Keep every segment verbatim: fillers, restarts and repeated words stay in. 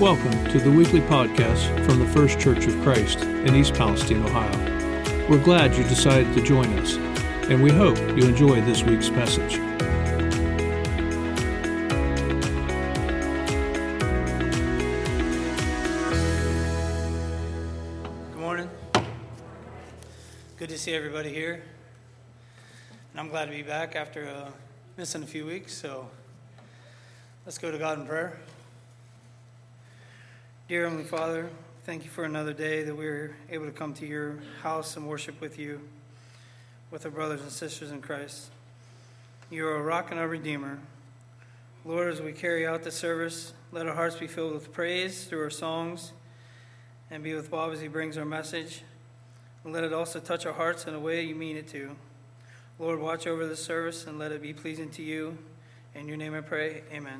Welcome to the weekly podcast from the First Church of Christ in East Palestine, Ohio. We're glad you decided to join us, and we hope you enjoy this week's message. Good morning. Good to see everybody here. And I'm glad to be back after uh, missing a few weeks, so let's go to God in prayer. Dear Heavenly Father, thank you for another day that we're able to come to your house and worship with you, with our brothers and sisters in Christ. You are a rock and our redeemer. Lord, as we carry out the service, let our hearts be filled with praise through our songs, and be with Bob as he brings our message. And let it also touch our hearts in a way you mean it to. Lord, watch over this service and let it be pleasing to you. In your name I pray, amen.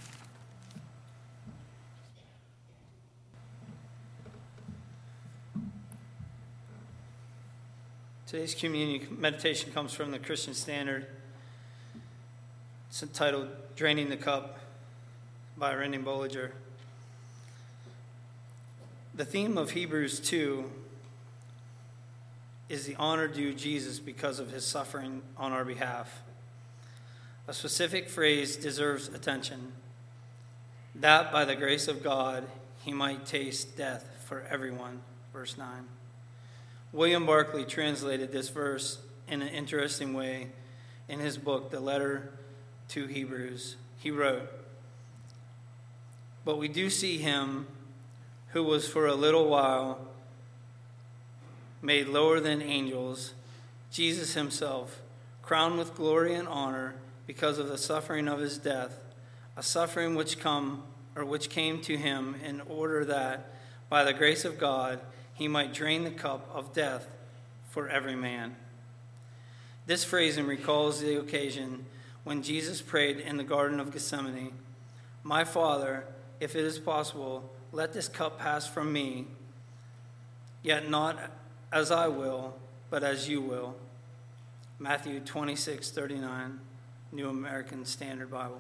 Today's communion meditation comes from the Christian Standard. It's entitled Draining the Cup by Randy Bollinger. The theme of Hebrews two is the honor due Jesus because of his suffering on our behalf. A specific phrase deserves attention. That by the grace of God, he might taste death for everyone. Verse nine. William Barclay translated this verse in an interesting way in his book, The Letter to Hebrews. He wrote, "But we do see him who was for a little while made lower than angels, Jesus himself, crowned with glory and honor because of the suffering of his death, a suffering which come or which came to him in order that, by the grace of God, he might drain the cup of death for every man." This phrasing recalls the occasion when Jesus prayed in the Garden of Gethsemane, "My Father, if it is possible, let this cup pass from me, yet not as I will, but as you will." Matthew twenty-six thirty-nine, New American Standard Bible.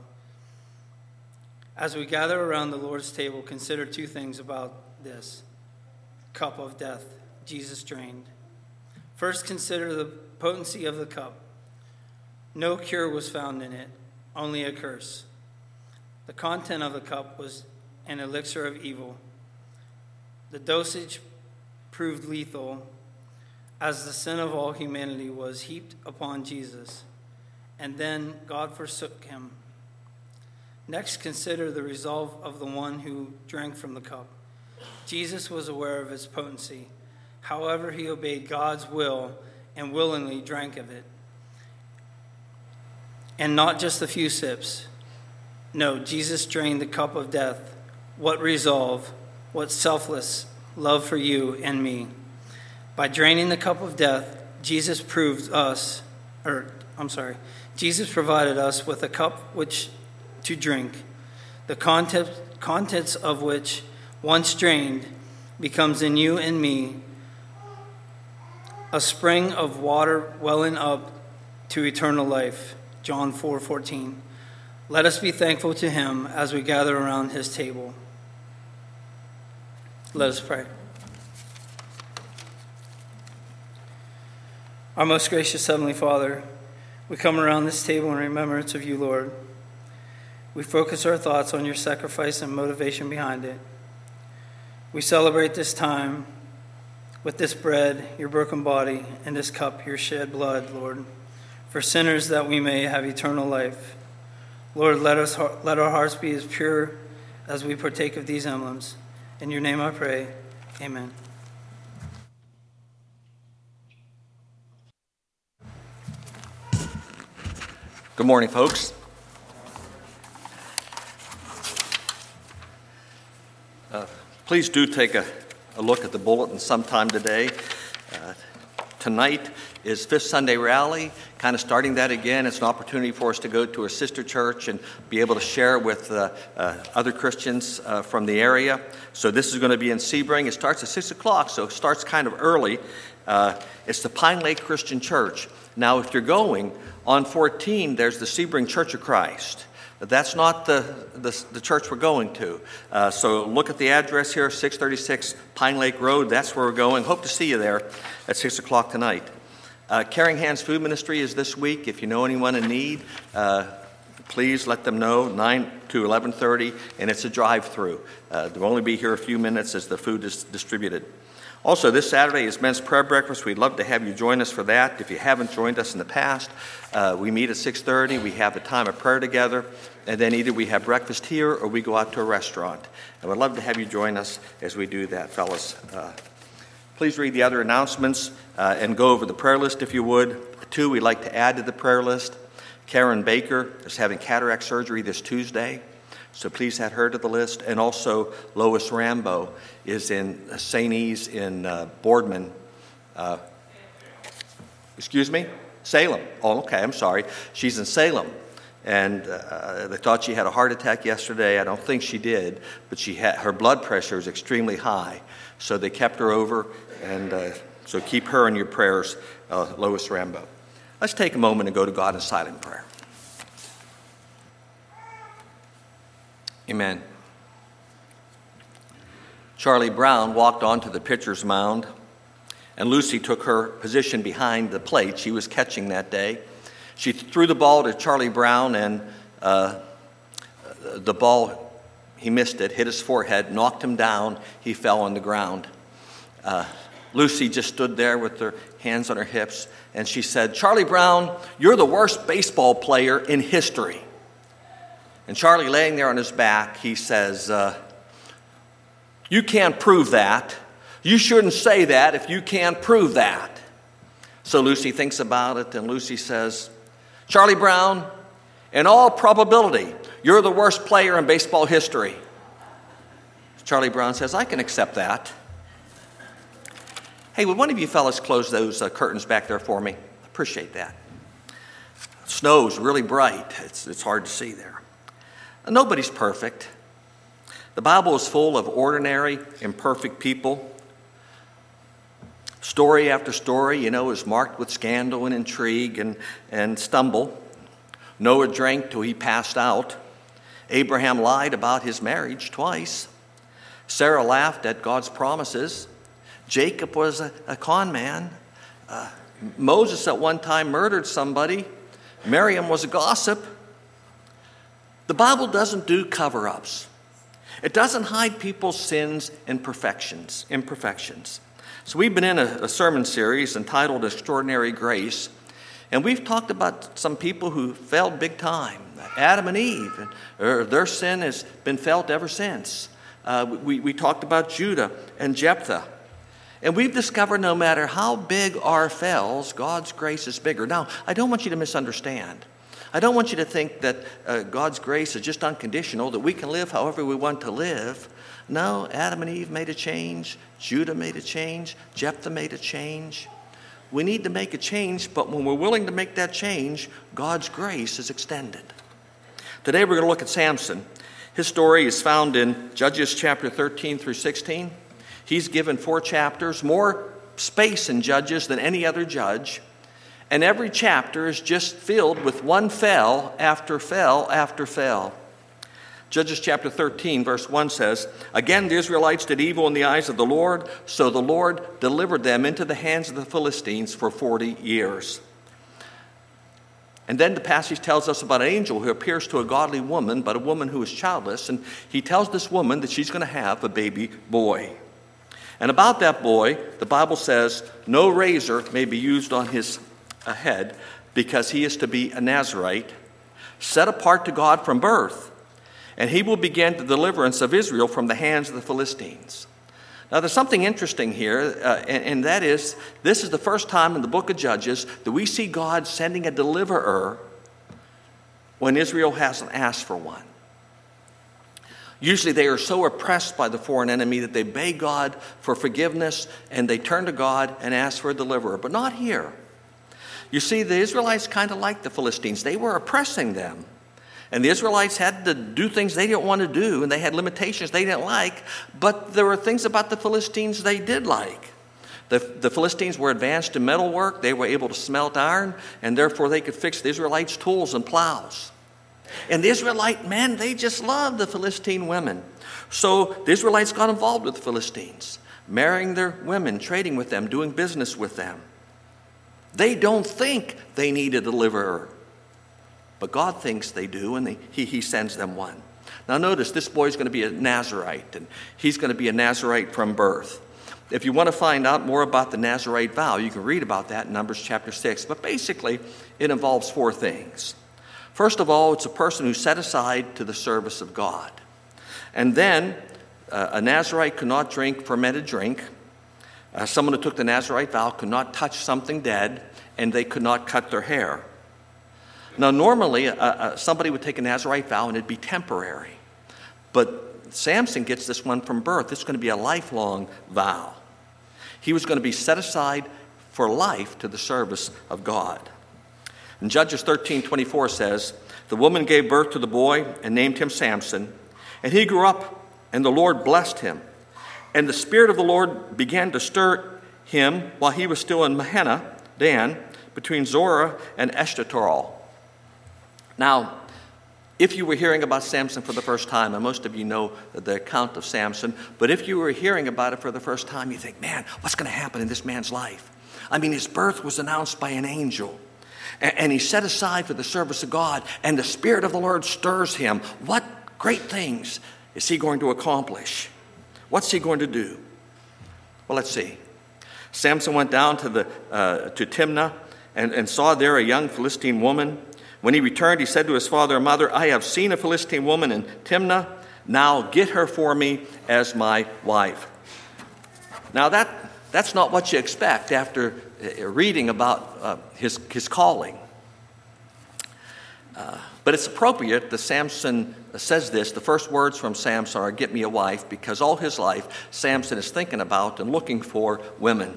As we gather around the Lord's table, consider two things about this cup of death Jesus drained. First, consider the potency of the cup. No cure was found in it, only a curse. The content of the cup was an elixir of evil. The dosage proved lethal, as the sin of all humanity was heaped upon Jesus, and then God forsook him. Next, consider the resolve of the one who drank from the cup. Jesus was aware of its potency. However, he obeyed God's will and willingly drank of it. And not just a few sips. No, Jesus drained the cup of death. What resolve, what selfless love for you and me. By draining the cup of death, Jesus proved us, or I'm sorry, Jesus provided us with a cup which to drink, the content, contents of which, once drained, becomes in you and me a spring of water welling up to eternal life. John four fourteen. Let us be thankful to him as we gather around his table. Let us pray. Our most gracious Heavenly Father, we come around this table in remembrance of you, Lord. We focus our thoughts on your sacrifice and motivation behind it. We celebrate this time with this bread, your broken body, and this cup, your shed blood, Lord, for sinners that we may have eternal life. Lord, let us let our hearts be as pure as we partake of these emblems. In your name I pray, amen. Good morning, folks. Uh, please do take a, a look at the bulletin sometime today. Uh, tonight is Fifth Sunday Rally, kind of starting that again. It's an opportunity for us to go to a sister church and be able to share with uh, uh, other Christians uh, from the area. So this is going to be in Sebring. It starts at six o'clock, so it starts kind of early. Uh, it's the Pine Lake Christian Church. Now, if you're going, on fourteen, there's the Sebring Church of Christ. That's not the, the, the church we're going to. Uh, so look at the address here, six thirty-six Pine Lake Road. That's where we're going. Hope to see you there at six o'clock tonight. Uh, Caring Hands Food Ministry is this week. If you know anyone in need, uh, please let them know, nine to eleven thirty, and it's a drive-through. Uh, they'll only be here a few minutes as the food is distributed. Also, this Saturday is Men's Prayer Breakfast. We'd love to have you join us for that. If you haven't joined us in the past, uh, we meet at six thirty. We have a time of prayer together, and then either we have breakfast here or we go out to a restaurant. And we'd love to have you join us as we do that, fellas. Uh, please read the other announcements uh, and go over the prayer list if you would. Two, we'd like to add to the prayer list. Karen Baker is having cataract surgery this Tuesday, so please add her to the list. And also Lois Rambo is in Saint E's in uh, Boardman. Uh, excuse me? Salem. Oh, okay, I'm sorry. She's in Salem. And uh, they thought she had a heart attack yesterday. I don't think she did, but she had, her blood pressure is extremely high. So they kept her over, and uh, so keep her in your prayers, uh, Lois Rambo. Let's take a moment and go to God in silent prayer. Amen. Charlie Brown walked onto the pitcher's mound, and Lucy took her position behind the plate. She was catching that day. She threw the ball to Charlie Brown, and uh, the ball, he missed it, hit his forehead, knocked him down. He fell on the ground. Uh, Lucy just stood there with her hands on her hips, and she said, "Charlie Brown, you're the worst baseball player in history." And Charlie, laying there on his back, he says, uh, "You can't prove that. You shouldn't say that if you can't prove that." So Lucy thinks about it, and Lucy says, "Charlie Brown, in all probability, you're the worst player in baseball history." Charlie Brown says, "I can accept that." Hey, would one of you fellas close those uh, curtains back there for me? Appreciate that. Snow's really bright. It's, it's hard to see there. Nobody's perfect. The Bible is full of ordinary, imperfect people. Story after story, you know, is marked with scandal and intrigue and, and stumble. Noah drank till he passed out. Abraham lied about his marriage twice. Sarah laughed at God's promises. Jacob was a, a con man. Uh, Moses at one time murdered somebody. Miriam was a gossip. The Bible doesn't do cover-ups. It doesn't hide people's sins and imperfections. imperfections. So we've been in a, a sermon series entitled Extraordinary Grace, and we've talked about some people who failed big time. Adam and Eve, and, or their sin has been felt ever since. Uh, we, we talked about Judah and Jephthah. And we've discovered no matter how big our fails, God's grace is bigger. Now, I don't want you to misunderstand. I don't want you to think that uh, God's grace is just unconditional, that we can live however we want to live. No, Adam and Eve made a change. Judah made a change. Jephthah made a change. We need to make a change, but when we're willing to make that change, God's grace is extended. Today we're going to look at Samson. His story is found in Judges chapter thirteen through sixteen. He's given four chapters, more space in Judges than any other judge. And every chapter is just filled with one fell after fell after fell. Judges chapter thirteen, verse one says, "Again the Israelites did evil in the eyes of the Lord, so the Lord delivered them into the hands of the Philistines for forty years. And then the passage tells us about an angel who appears to a godly woman, but a woman who is childless. And he tells this woman that she's going to have a baby boy. And about that boy, the Bible says, no razor may be used on his head because he is to be a Nazirite, set apart to God from birth. And he will begin the deliverance of Israel from the hands of the Philistines." Now, there's something interesting here, uh, and, and that is, this is the first time in the book of Judges that we see God sending a deliverer when Israel hasn't asked for one. Usually they are so oppressed by the foreign enemy that they beg God for forgiveness, and they turn to God and ask for a deliverer. But not here. You see, the Israelites kind of like the Philistines. They were oppressing them. And the Israelites had to do things they didn't want to do, and they had limitations they didn't like, but there were things about the Philistines they did like. The, the Philistines were advanced in metalwork. They were able to smelt iron, and therefore they could fix the Israelites' tools and plows. And the Israelite men, they just loved the Philistine women. So the Israelites got involved with the Philistines, marrying their women, trading with them, doing business with them. They don't think they need a deliverer, but God thinks they do, and they, he, he sends them one. Now notice, this boy's going to be a Nazirite, and he's going to be a Nazirite from birth. If you want to find out more about the Nazirite vow, you can read about that in Numbers chapter six. But basically, it involves four things. First of all, it's a person who's set aside to the service of God. And then, uh, a Nazirite could not drink fermented drink. Uh, someone who took the Nazirite vow could not touch something dead, and they could not cut their hair. Now, normally, uh, uh, somebody would take a Nazirite vow, and it'd be temporary. But Samson gets this one from birth. It's going to be a lifelong vow. He was going to be set aside for life to the service of God. And Judges thirteen twenty-four says, "The woman gave birth to the boy and named him Samson. And he grew up, and the Lord blessed him. And the Spirit of the Lord began to stir him while he was still in Mahaneh, Dan, between Zorah and Eshtaol." Now, if you were hearing about Samson for the first time, and most of you know the account of Samson, but if you were hearing about it for the first time, you think, man, what's going to happen in this man's life? I mean, his birth was announced by an angel, and, and he's set aside for the service of God, and the Spirit of the Lord stirs him. What great things is he going to accomplish? What's he going to do? Well, let's see. Samson went down to, the, uh, to Timnah and, and saw there a young Philistine woman. When he returned, he said to his father and mother, "I have seen a Philistine woman in Timnah. Now get her for me as my wife." Now that that's not what you expect after reading about uh, his, his calling. Uh, but it's appropriate that Samson says this. The first words from Samson are, "Get me a wife," because all his life, Samson is thinking about and looking for women.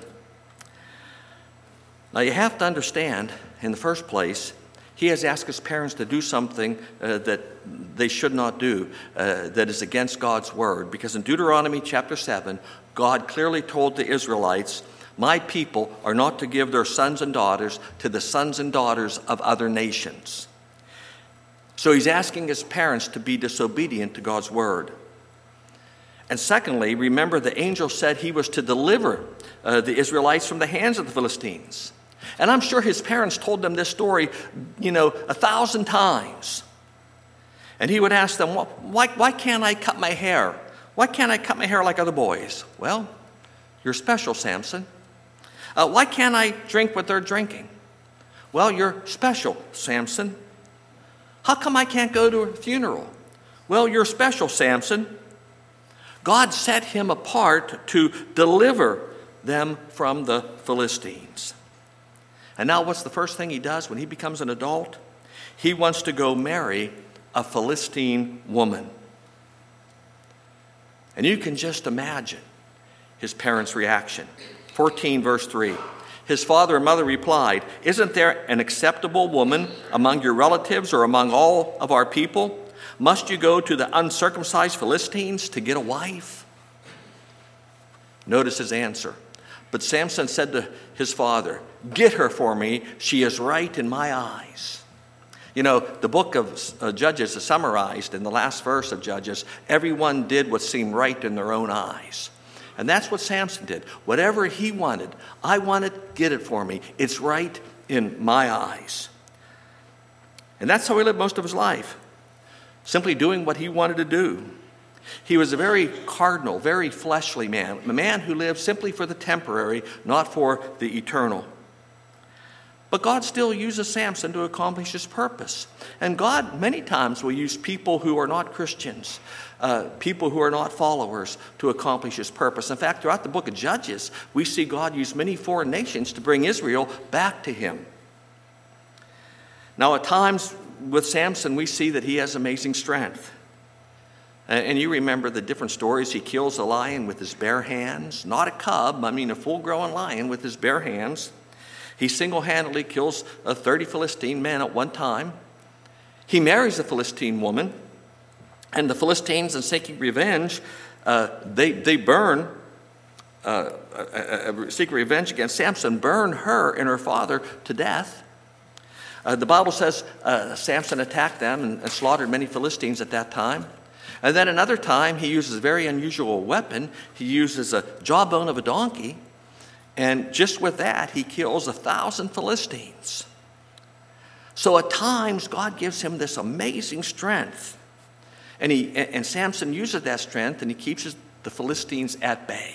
Now you have to understand, in the first place, he has asked his parents to do something uh, that they should not do, uh, that is against God's word. Because in Deuteronomy chapter seven, God clearly told the Israelites, "My people are not to give their sons and daughters to the sons and daughters of other nations." So he's asking his parents to be disobedient to God's word. And secondly, remember the angel said he was to deliver uh, the Israelites from the hands of the Philistines. And I'm sure his parents told them this story, you know, a thousand times. And he would ask them, why, why can't I cut my hair? Why can't I cut my hair like other boys? Well, you're special, Samson. Uh, why can't I drink what they're drinking? Well, you're special, Samson. How come I can't go to a funeral? Well, you're special, Samson. God set him apart to deliver them from the Philistines. And now what's the first thing he does when he becomes an adult? He wants to go marry a Philistine woman. And you can just imagine his parents' reaction. fourteen verse three. His father and mother replied, "Isn't there an acceptable woman among your relatives or among all of our people? Must you go to the uncircumcised Philistines to get a wife?" Notice his answer. But Samson said to his father, "Get her for me. She is right in my eyes." You know, the book of uh, Judges is summarized in the last verse of Judges. Everyone did what seemed right in their own eyes. And that's what Samson did. Whatever he wanted, I want it, get it for me. It's right in my eyes. And that's how he lived most of his life, simply doing what he wanted to do. He was a very cardinal, very fleshly man, a man who lived simply for the temporary, not for the eternal. But God still uses Samson to accomplish his purpose. And God many times will use people who are not Christians, uh, people who are not followers, to accomplish his purpose. In fact, throughout the book of Judges, we see God use many foreign nations to bring Israel back to him. Now, at times with Samson, we see that he has amazing strength. And you remember the different stories. He kills a lion with his bare hands, not a cub, I mean a full-grown lion with his bare hands. He single-handedly kills thirty Philistine men at one time. He marries a Philistine woman, and the Philistines, in seeking revenge, uh, they, they burn, uh, uh, uh, seek revenge against Samson, burn her and her father to death. Uh, the Bible says uh, Samson attacked them and, and slaughtered many Philistines at that time. And then another time, he uses a very unusual weapon. He uses a jawbone of a donkey. And just with that, he kills a thousand Philistines. So at times, God gives him this amazing strength. And, he, and Samson uses that strength, and he keeps the Philistines at bay.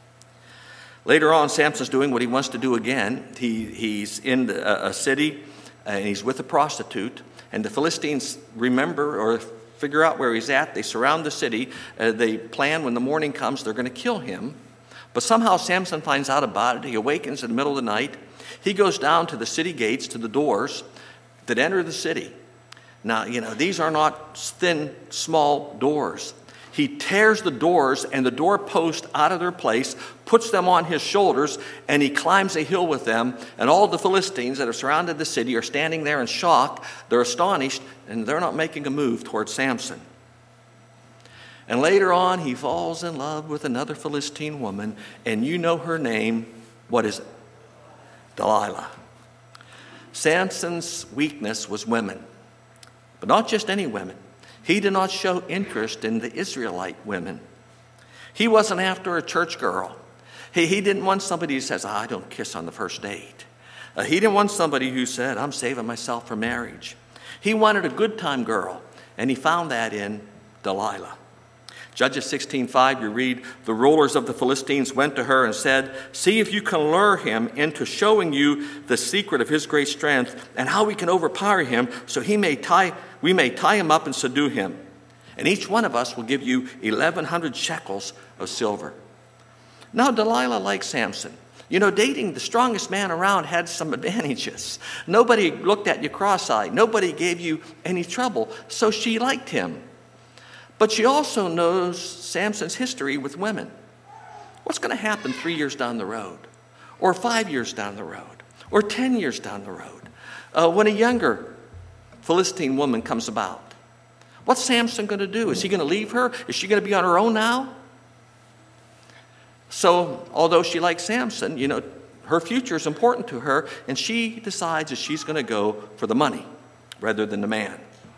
Later on, Samson's doing what he wants to do again. He, he's in the, a, a city, and he's with a prostitute. And the Philistines remember or figure out where he's at. They surround the city. Uh, they plan when the morning comes, they're going to kill him. But somehow Samson finds out about it. He awakens in the middle of the night. He goes down to the city gates, to the doors that enter the city. Now, you know, these are not thin, small doors. He tears the doors and the doorpost out of their place, puts them on his shoulders, and he climbs a hill with them. And all the Philistines that have surrounded the city are standing there in shock. They're astonished, and they're not making a move towards Samson. And later on, he falls in love with another Philistine woman, and you know her name. What is it? Delilah. Samson's weakness was women, but not just any women. He did not show interest in the Israelite women. He wasn't after a church girl. He, he didn't want somebody who says, oh, I don't kiss on the first date. Uh, he didn't want somebody who said, I'm saving myself for marriage. He wanted a good time girl, and he found that in Delilah. Judges sixteen five, you read, the rulers of the Philistines went to her and said, see if you can lure him into showing you the secret of his great strength and how we can overpower him so he may tie, we may tie him up and subdue him. And each one of us will give you eleven hundred shekels of silver. Now Delilah liked Samson. You know, dating the strongest man around had some advantages. Nobody looked at you cross-eyed. Nobody gave you any trouble. So she liked him. But she also knows Samson's history with women. What's going to happen three years down the road? Or five years down the road? Or ten years down the road? Uh, when a younger Philistine woman comes about? What's Samson going to do? Is he going to leave her? Is she going to be on her own now? So, although she likes Samson, you know, her future is important to her, and she decides that she's going to go for the money rather than the man.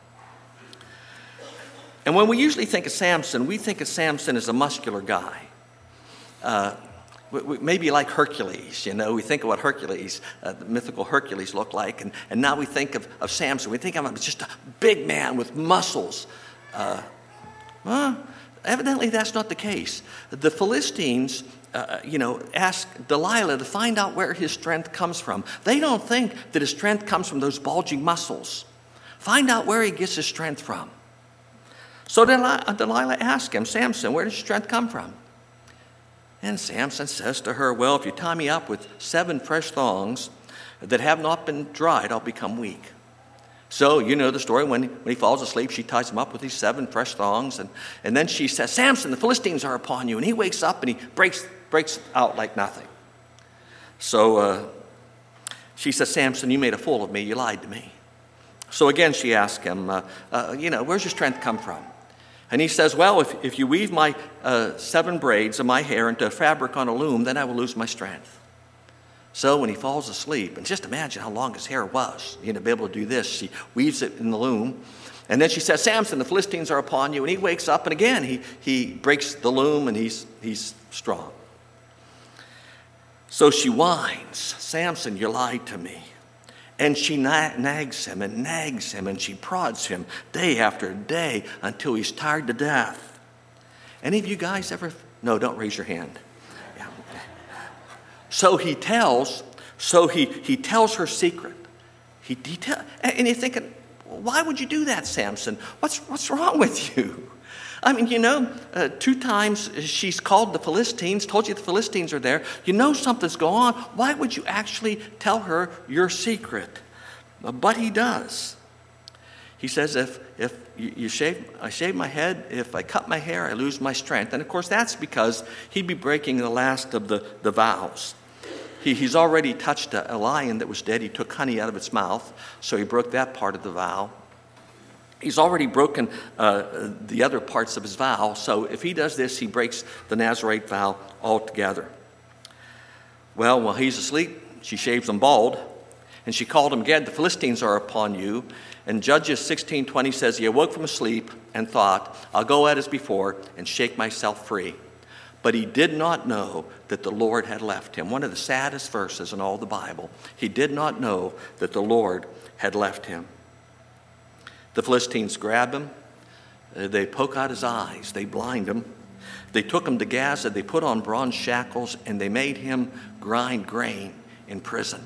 And when we usually think of Samson, we think of Samson as a muscular guy. Uh, we, we, maybe like Hercules, you know. We think of what Hercules, uh, the mythical Hercules, looked like. And, and now we think of, of Samson. We think of him as just a big man with muscles. Uh, well, evidently that's not the case. The Philistines, uh, you know, ask Delilah to find out where his strength comes from. They don't think that his strength comes from those bulging muscles. Find out where he gets his strength from. So Delilah, Delilah asked him, Samson, where does your strength come from? And Samson says to her, well, if you tie me up with seven fresh thongs that have not been dried, I'll become weak. So you know the story. When, when he falls asleep, she ties him up with these seven fresh thongs. And, and then she says, Samson, the Philistines are upon you. And he wakes up and he breaks, breaks out like nothing. So uh, she says, Samson, you made a fool of me. You lied to me. So again, she asked him, uh, uh, you know, where's your strength come from? And he says, well, if, if you weave my uh, seven braids of my hair into fabric on a loom, then I will lose my strength. So when he falls asleep, and just imagine how long his hair was, you know, to be able to do this. She weaves it in the loom. And then she says, Samson, the Philistines are upon you. And he wakes up, and again, he, he breaks the loom, and he's, he's strong. So she whines, Samson, you lied to me. And she nags him and nags him and she prods him day after day until he's tired to death. Any of you guys ever? No, don't raise your hand. Yeah. So he tells, so he, he tells her secret. He, he tell, and you're thinking, why would you do that, Samson? What's, what's wrong with you? I mean, you know, uh, two times she's called the Philistines, told you the Philistines are there. You know something's going on. Why would you actually tell her your secret? But he does. He says, if if you shave, I shave my head, if I cut my hair, I lose my strength. And of course, that's because he'd be breaking the last of the, the vows. He, he's already touched a, a lion that was dead. He took honey out of its mouth, so he broke that part of the vow. He's already broken uh, the other parts of his vow, so if he does this, he breaks the Nazirite vow altogether. Well, while he's asleep, she shaves him bald, And she called him again, the Philistines are upon you. And Judges sixteen twenty says, he awoke from sleep and thought, I'll go out as before and shake myself free. But he did not know that the Lord had left him. One of the saddest verses in all the Bible. He did not know that the Lord had left him. The Philistines grab him. They poke out his eyes. They blind him. They took him to Gaza. They put on bronze shackles, and they made him grind grain in prison.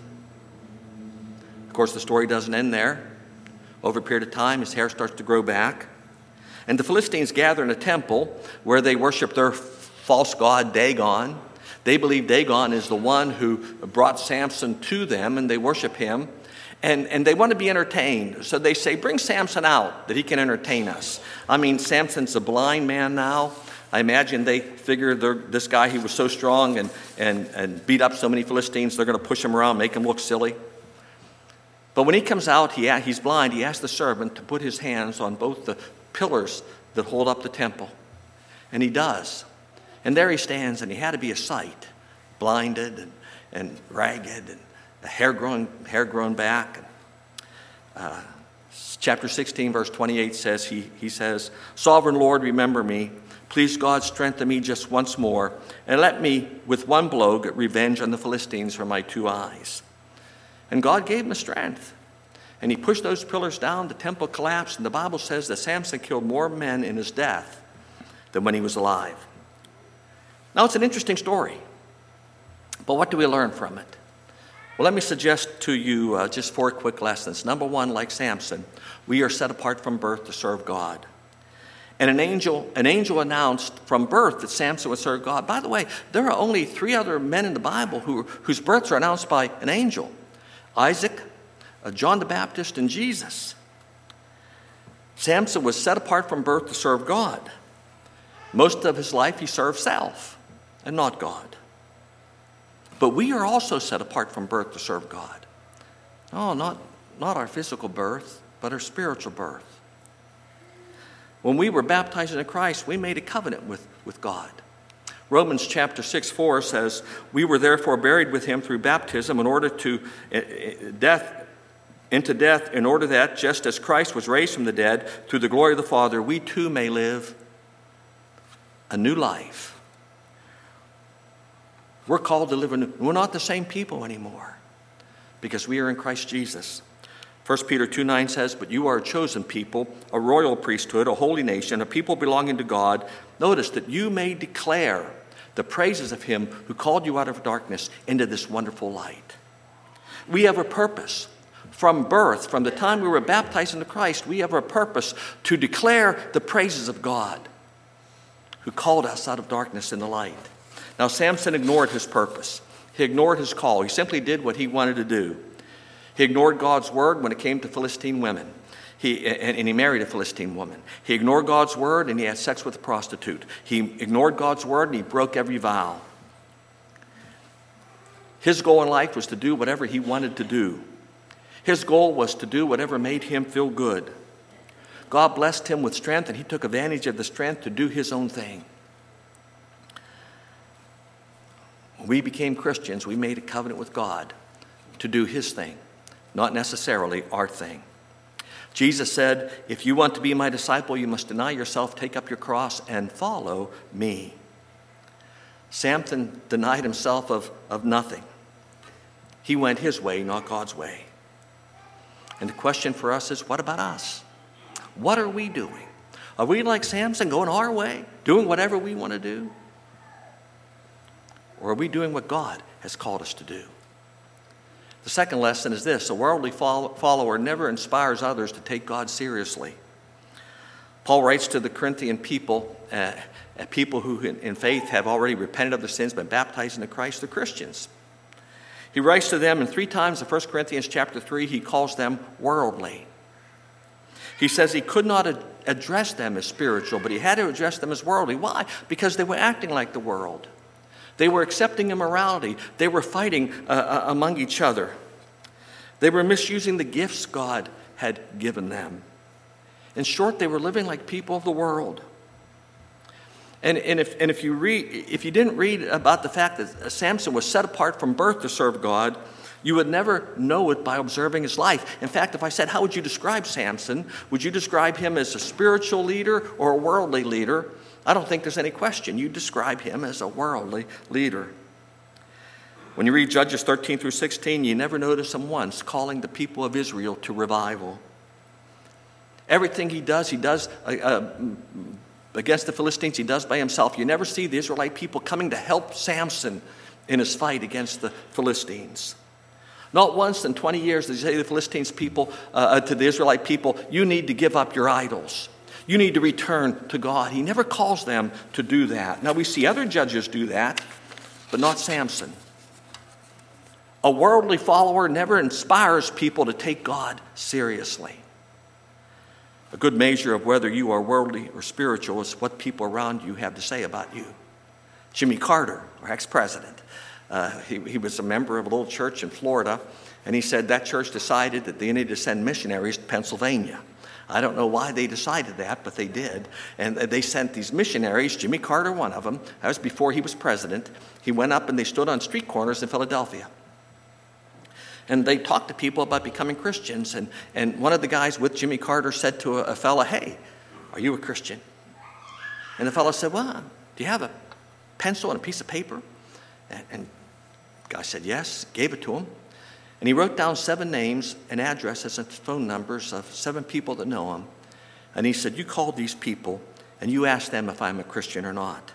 Of course, the story doesn't end there. Over a period of time, his hair starts to grow back. And the Philistines gather in a temple where they worship their false god Dagon. They believe Dagon is the one who brought Samson to them, and they worship him. And, and they want to be entertained. So they say, bring Samson out that he can entertain us. I mean, Samson's a blind man now. I imagine they figured this guy, he was so strong and, and, and beat up so many Philistines, they're going to push him around, make him look silly. But when he comes out, he, he's blind. He asks the servant to put his hands on both the pillars that hold up the temple. And he does. And there he stands, and he had to be a sight, blinded and, and ragged, and the hair growing, hair grown back. Uh, chapter sixteen, verse twenty-eight says, he, he says, Sovereign Lord, remember me. Please, God, strengthen me just once more, and let me, with one blow, get revenge on the Philistines for my two eyes. And God gave him strength. And he pushed those pillars down, the temple collapsed, and the Bible says that Samson killed more men in his death than when he was alive. Now, it's an interesting story, but what do we learn from it? Well, let me suggest to you uh, just four quick lessons. Number one, like Samson, we are set apart from birth to serve God. And an angel, an angel announced from birth that Samson would serve God. By the way, there are only three other men in the Bible who, whose births are announced by an angel. Isaac, uh, John the Baptist, and Jesus. Samson was set apart from birth to serve God. Most of his life he served self and not God. But we are also set apart from birth to serve God. Oh, not, not our physical birth, but our spiritual birth. When we were baptized into Christ, we made a covenant with, with God. Romans chapter six, four says, we were therefore buried with him through baptism in order to uh, death, into death, in order that, just as Christ was raised from the dead through the glory of the Father, we too may live a new life. We're called to live a new, we're not the same people anymore because we are in Christ Jesus. First Peter two nine says, but you are a chosen people, a royal priesthood, a holy nation, a people belonging to God. Notice that you may declare the praises of him who called you out of darkness into this wonderful light. We have a purpose. From birth, from the time we were baptized into Christ, we have a purpose to declare the praises of God who called us out of darkness into light. Now, Samson ignored his purpose. He ignored his call. He simply did what he wanted to do. He ignored God's word when it came to Philistine women. He, and, and he married a Philistine woman. He ignored God's word and he had sex with a prostitute. He ignored God's word and he broke every vow. His goal in life was to do whatever he wanted to do. His goal was to do whatever made him feel good. God blessed him with strength, and he took advantage of the strength to do his own thing. When we became Christians, we made a covenant with God to do his thing, not necessarily our thing. Jesus said, if you want to be my disciple, you must deny yourself, take up your cross, and follow me. Samson denied himself of, of nothing. He went his way, not God's way. And the question for us is, what about us? What are we doing? Are we like Samson, going our way, doing whatever we want to do? Or are we doing what God has called us to do? The second lesson is this: a worldly follower never inspires others to take God seriously. Paul writes to the Corinthian people, uh, people who in, in faith have already repented of their sins, been baptized into Christ, the Christians. He writes to them, and three times in First Corinthians chapter three, he calls them worldly. He says he could not ad- address them as spiritual, but he had to address them as worldly. Why? Because they were acting like the world. They were accepting immorality. They were fighting uh, among each other. They were misusing the gifts God had given them. In short, they were living like people of the world. And, and, if, and if, you read, if you didn't read about the fact that Samson was set apart from birth to serve God, You would never know it by observing his life. In fact, if I said, how would you describe Samson? Would you describe him as a spiritual leader or a worldly leader? I don't think there's any question. You describe him as a worldly leader. When you read Judges thirteen through sixteen, you never notice him once calling the people of Israel to revival. Everything he does, he does uh, uh, against the Philistines, he does by himself. You never see the Israelite people coming to help Samson in his fight against the Philistines. Not once in twenty years did he say to the Philistines people, uh, to the Israelite people, you need to give up your idols. You need to return to God. He never calls them to do that. Now we see other judges do that, but not Samson. A worldly follower never inspires people to take God seriously. A good measure of whether you are worldly or spiritual is what people around you have to say about you. Jimmy Carter, our ex-president, uh, he, he was a member of a little church in Florida, and he said that church decided that they needed to send missionaries to Pennsylvania. I don't know why they decided that, but they did. And they sent these missionaries, Jimmy Carter, one of them. That was before he was president. He went up and they stood on street corners in Philadelphia. And they talked to people about becoming Christians. And, and one of the guys with Jimmy Carter said to a, a fella, hey, are you a Christian? And the fellow said, well, do you have a pencil and a piece of paper? And, and the guy said, yes, gave it to him. And he wrote down seven names and addresses and phone numbers of seven people that know him. And he said, you call these people and you ask them if I'm a Christian or not.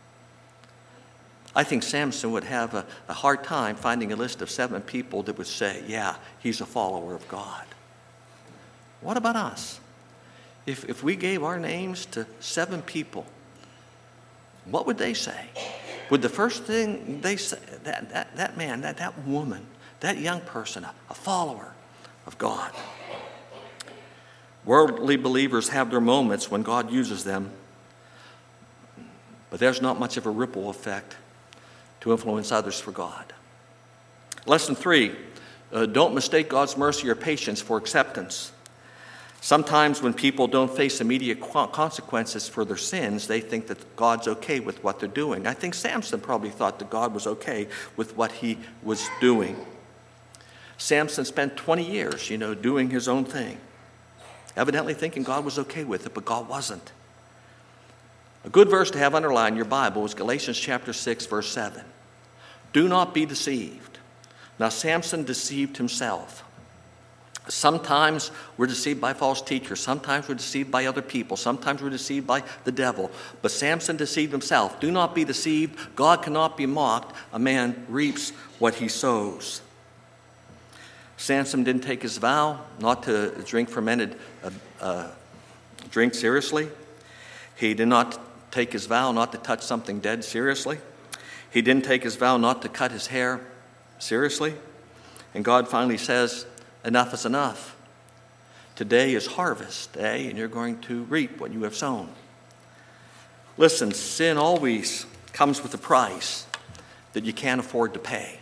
I think Samson would have a, a hard time finding a list of seven people that would say, yeah, he's a follower of God. What about us? If, if we gave our names to seven people, what would they say? Would the first thing they say, that, that, that man, that, that woman, that young person, a, a follower of God? Worldly believers have their moments when God uses them, but there's not much of a ripple effect to influence others for God. Lesson three, uh, don't mistake God's mercy or patience for acceptance. Sometimes when people don't face immediate consequences for their sins, they think that God's okay with what they're doing. I think Samson probably thought that God was okay with what he was doing. Samson spent twenty years, you know, doing his own thing, evidently thinking God was okay with it, but God wasn't. A good verse to have underlined in your Bible is Galatians chapter six, verse seven. Do not be deceived. Now, Samson deceived himself. Sometimes we're deceived by false teachers. Sometimes we're deceived by other people. Sometimes we're deceived by the devil. But Samson deceived himself. Do not be deceived. God cannot be mocked. A man reaps what he sows. Samson didn't take his vow not to drink fermented uh, uh, drink seriously. He did not take his vow not to touch something dead seriously. He didn't take his vow not to cut his hair seriously. And God finally says, enough is enough. Today is harvest day, and you're going to reap what you have sown. Listen, sin always comes with a price that you can't afford to pay.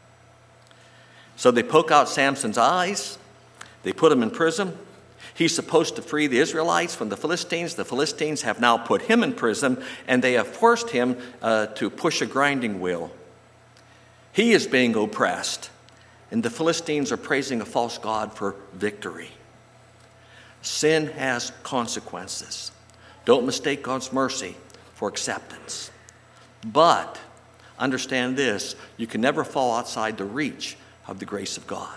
So they poke out Samson's eyes. They put him in prison. He's supposed to free the Israelites from the Philistines. The Philistines have now put him in prison, and they have forced him uh, to push a grinding wheel. He is being oppressed, and the Philistines are praising a false god for victory. Sin has consequences. Don't mistake God's mercy for acceptance. But understand this, you can never fall outside the reach of the grace of God.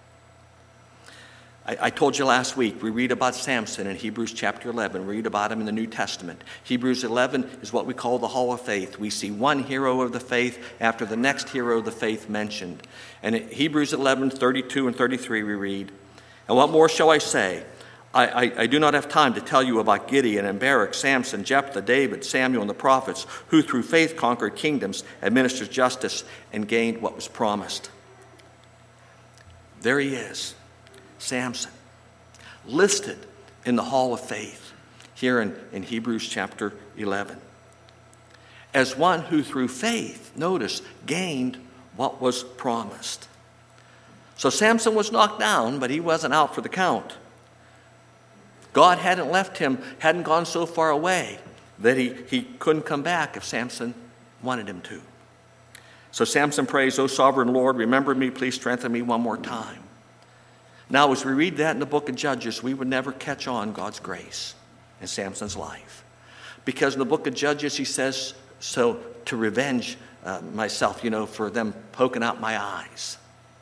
I, I told you last week, we read about Samson in Hebrews chapter eleven. We read about him in the New Testament. Hebrews eleven is what we call the Hall of Faith. We see one hero of the faith after the next hero of the faith mentioned. And in Hebrews eleven, thirty-two and thirty-three we read, and what more shall I say? I, I, I do not have time to tell you about Gideon and Barak, Samson, Jephthah, David, Samuel, and the prophets, who through faith conquered kingdoms, administered justice, and gained what was promised. There he is, Samson, listed in the Hall of Faith here in, in Hebrews chapter eleven. As one who through faith, notice, gained what was promised. So Samson was knocked down, but he wasn't out for the count. God hadn't left him, hadn't gone so far away that he, he couldn't come back if Samson wanted him to. So Samson prays, "O sovereign Lord, remember me, please strengthen me one more time." Now, as we read that in the book of Judges, we would never catch on God's grace in Samson's life. Because in the book of Judges, he says, so to revenge uh, myself, you know, for them poking out my eyes.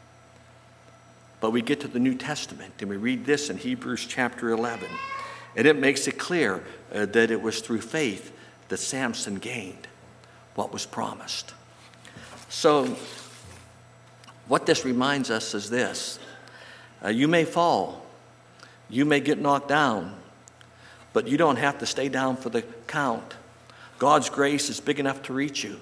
But we get to the New Testament, and we read this in Hebrews chapter eleven. And it makes it clear uh, that it was through faith that Samson gained what was promised. So what this reminds us is this. Uh, you may fall. You may get knocked down. But you don't have to stay down for the count. God's grace is big enough to reach you.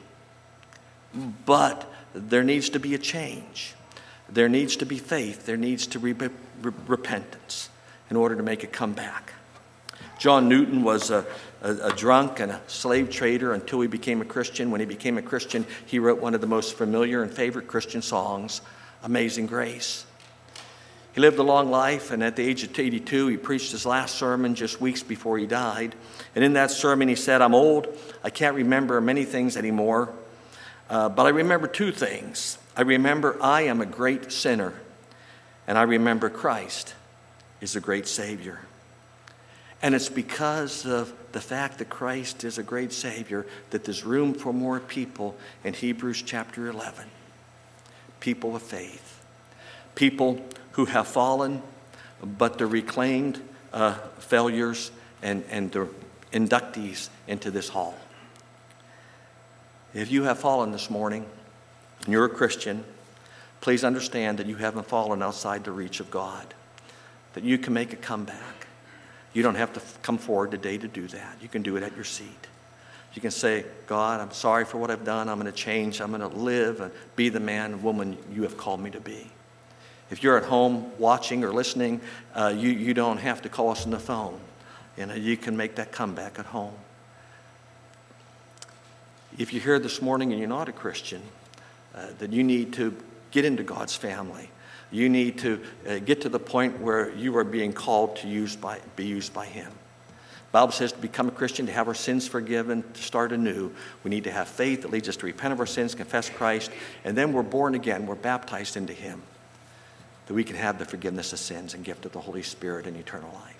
But there needs to be a change. There needs to be faith. There needs to be re- re- repentance in order to make a comeback. John Newton was a, a, a drunk and a slave trader until he became a Christian. When he became a Christian, he wrote one of the most familiar and favorite Christian songs, Amazing Grace. He lived a long life, and at the age of eighty-two, he preached his last sermon just weeks before he died. And in that sermon, he said, "I'm old. I can't remember many things anymore, uh, but I remember two things. I remember I am a great sinner, and I remember Christ is a great Savior." And it's because of the fact that Christ is a great Savior that there's room for more people in Hebrews chapter eleven. People of faith. People who have fallen, but they're reclaimed uh, failures and, and they're inductees into this hall. If you have fallen this morning and you're a Christian, please understand that you haven't fallen outside the reach of God, that you can make a comeback. You don't have to come forward today to do that. You can do it at your seat. You can say, "God, I'm sorry for what I've done. I'm going to change. I'm going to live and be the man and woman you have called me to be." If you're at home watching or listening, uh, you, you don't have to call us on the phone. You know, you can make that comeback at home. If you're here this morning and you're not a Christian, uh, then you need to get into God's family. You need to uh, get to the point where you are being called to use by, be used by Him. The Bible says to become a Christian, to have our sins forgiven, to start anew, we need to have faith that leads us to repent of our sins, confess Christ, and then we're born again. We're baptized into Him, that we can have the forgiveness of sins and gift of the Holy Spirit and eternal life.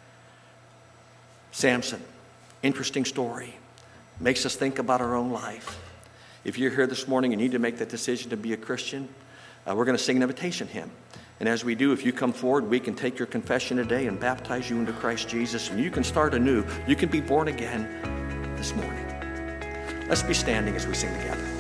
Samson, interesting story. Makes us think about our own life. If you're here this morning and you need to make that decision to be a Christian, uh, we're going to sing an invitation hymn. And as we do, if you come forward, we can take your confession today and baptize you into Christ Jesus, and you can start anew. You can be born again this morning. Let's be standing as we sing together.